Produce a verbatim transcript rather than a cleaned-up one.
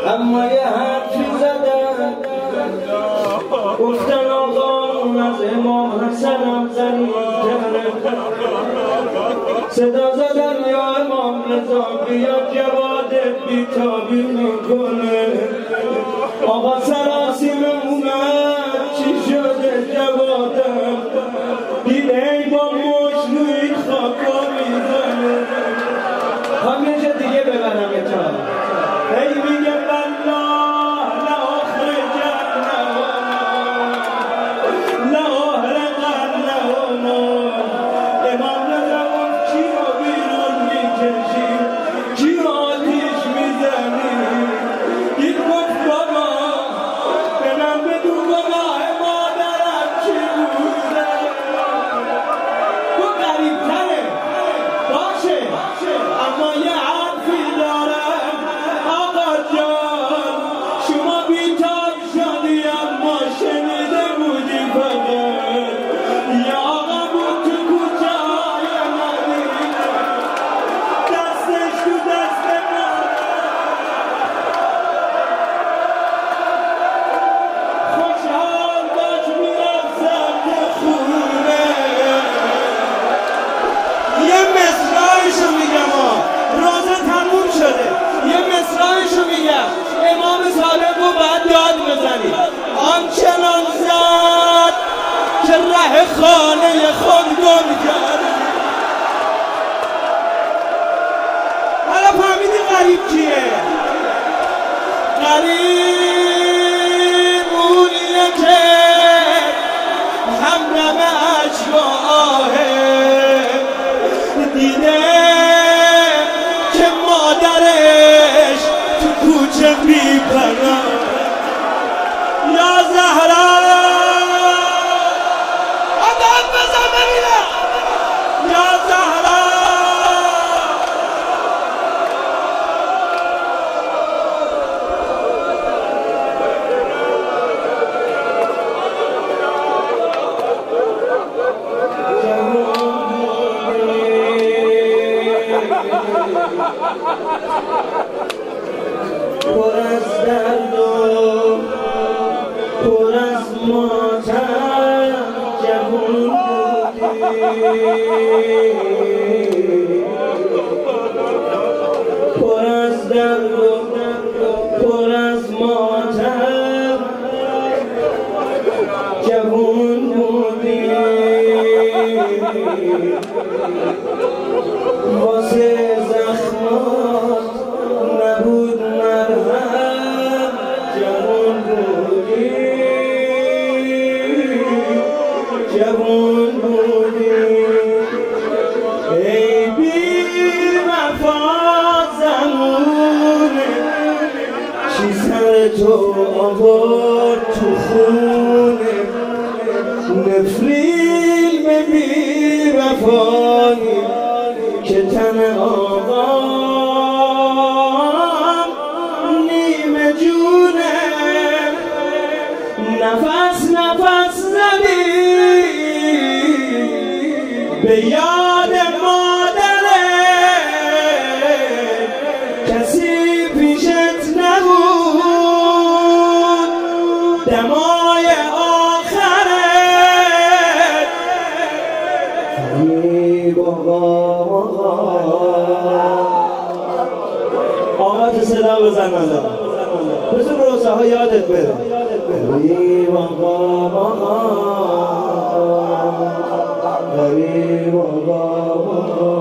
اما یه حرفی زدن گفتن آقا از امام حسن هم زنی‌تره صدا زدن یا امام رضا بیا جوادت بیتابی میکنه آقا سراسیم اومد چی شده جوادم دیده ای با مش روی خاکا میزنه هم یه جا دیگه ببرم اتحال ای میگه والله لآخر جهنم لآخر جهنم امام رضا گفت چی رو بیرون میکشی چی رو آتیش میزنی این گفت بابا به من بگو گناه مادرم چی بوده گفت غریب‌تره باشه اما یه حرفی دارم آقا جان شما بیتاب شدی اما شنیده بودی فقط یا آقا بود تو کوچه های مدینه دستش تو دست من خوشحال داشت میرفت سمت خونه یه مصرعشو میگم ها روزه تموم شده یه مصرعشو میگم امام صادق رو باید یاد بزنی آنچنان زد که ره خانه خود گم کرد حالا فهمیدی غریب کیه؟ غریب اونیه که همدم عشق و آهه دیده که مادرش تو کوچه میپره یا زهرا آدم بزن ببینم یا زهرا پر از درد و پر از ماتم جوون بودی پر از درد و پر از ماتم جوون بودی واسه زخمات نبود مرهم جوان بودی جوان بودی ای بی وفا زمونه چی سر تو آورد تو خونه نفریل به بی وفایی که تن آقا نیمه جونه نفس نفس زدی به یاد مادره کسی پیشت نبود دمای آخرت ای بابا آقا تو صدا بزن مالا بزن روزه ها یادت بره غریب آقا غریب آقا